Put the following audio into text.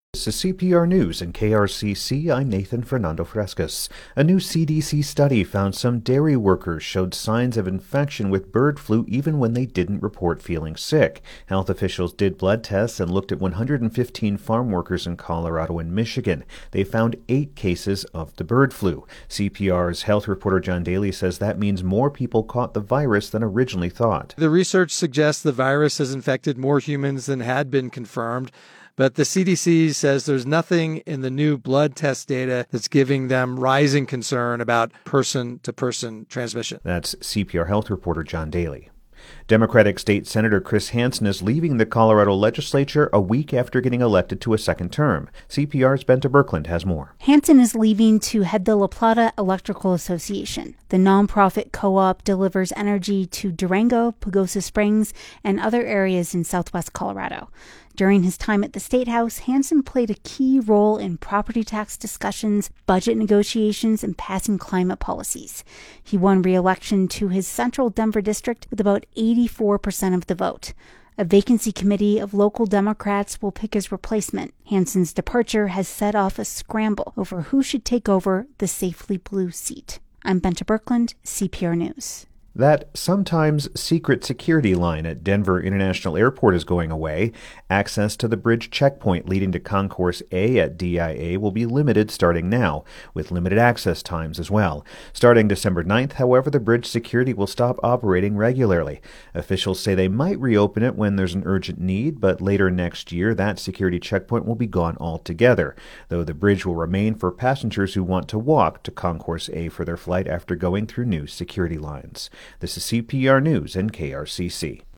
This is CPR News and KRCC. I'm Nathan Fernando Frescas. A new CDC study found some dairy workers showed signs of infection with bird flu even when they didn't report feeling sick. Health officials did blood tests and looked at 115 farm workers in Colorado and Michigan. They found 8 cases of the bird flu. CPR's health reporter John Daly says that means more people caught the virus than originally thought. The research suggests the virus has infected more humans than had been confirmed. But the CDC says there's nothing in the new blood test data that's giving them rising concern about person-to-person transmission. That's CPR health reporter John Daly. Democratic State Senator Chris Hansen is leaving the Colorado legislature a week after getting elected to a second term. CPR's Benta Birkeland has more. Hansen is leaving to head the La Plata Electrical Association. The nonprofit co-op delivers energy to Durango, Pagosa Springs, and other areas in southwest Colorado. During his time at the State House, Hansen played a key role in property tax discussions, budget negotiations, and passing climate policies. He won re-election to his central Denver district with about 84% of the vote. A vacancy committee of local Democrats will pick his replacement. Hansen's departure has set off a scramble over who should take over the safely blue seat. I'm Benta Birkeland, CPR News. That sometimes secret security line at Denver International Airport is going away. Access to the bridge checkpoint leading to Concourse A at DIA will be limited starting now, with limited access times as well. Starting December 9th, however, the bridge security will stop operating regularly. Officials say they might reopen it when there's an urgent need, but later next year that security checkpoint will be gone altogether, though the bridge will remain for passengers who want to walk to Concourse A for their flight after going through new security lines. This is CPR News and KRCC.